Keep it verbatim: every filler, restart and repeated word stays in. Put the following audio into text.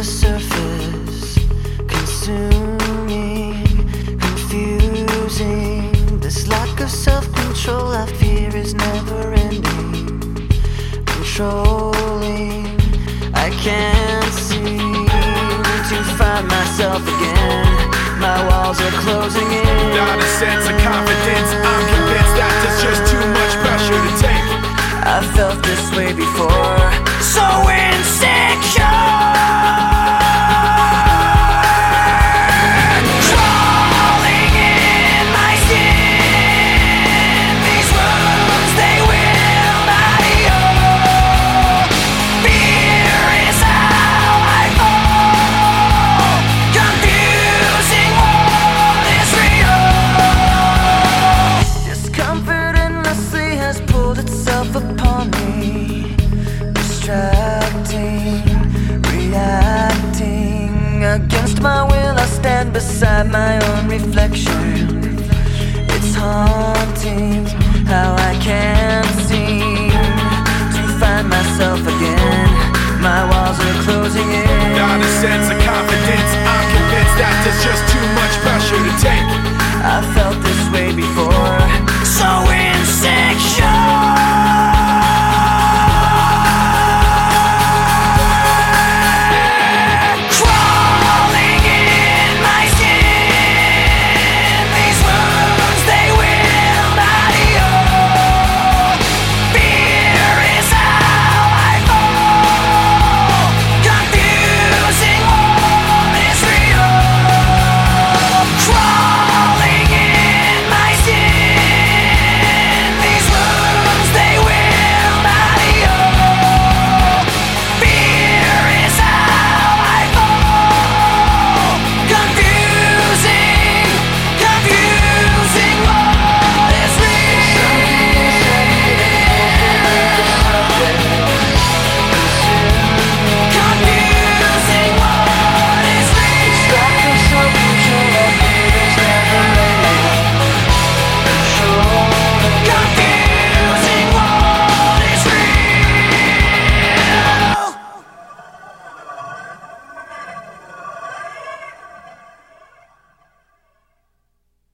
the surface, consuming, confusing. This lack of self-control I fear is never ending, controlling. I can't seem to find myself again. My walls are closing in. Not a sense of confidence, I'm convinced that there's just too much pressure to take. I've felt this way before, so insecure. Crawling in my skin, these wounds they will not heal. Fear is how I fall, confusing what is real. Discomfort endlessly has pulled itself upon me, distracting, reacting. Against my will I stand beside my own reflection. It's haunting how I can't seem to find myself again. My walls are closing in. Not a sense of confidence, I'm convinced that there's just too much pressure to take.